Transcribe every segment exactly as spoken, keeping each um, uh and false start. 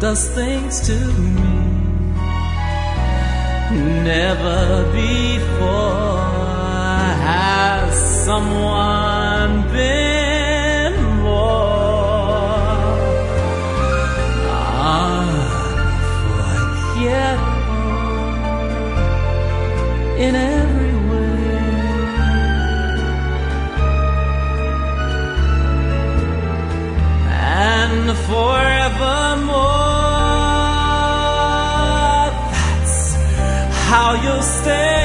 does things to me. Never before has someone been more unforgettable in every way. And forevermore, that's how you'll stay.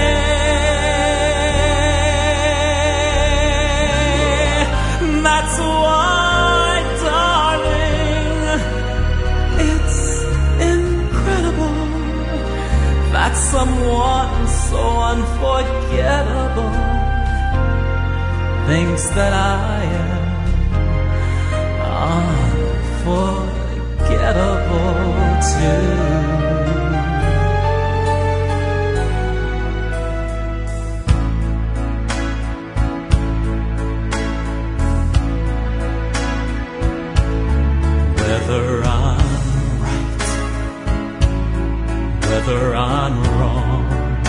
That's why, darling, it's incredible that someone so unforgettable thinks that I am unforgettable too. Whether I'm right, whether I'm wrong,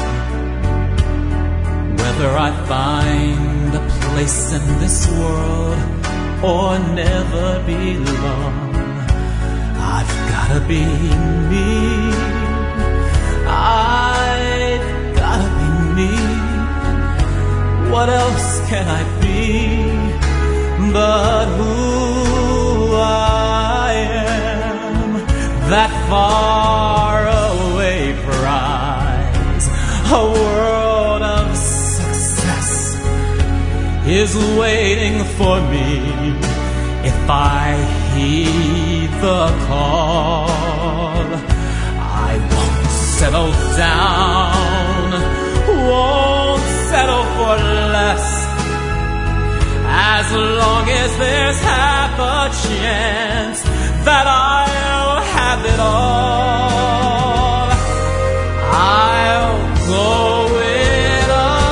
whether I find a place in this world or never belong, I've gotta be me. I've gotta be me. What else can I be but who I am? That far away prize, a world of success is waiting for me if I heed the call. I won't settle down, won't settle for less, as long as there's half a chance that I'll have it all. I'll go it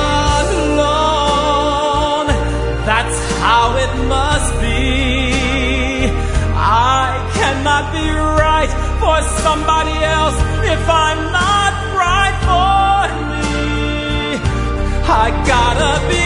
alone. That's how it must be. I cannot be right for somebody else if I'm not right for me. I gotta be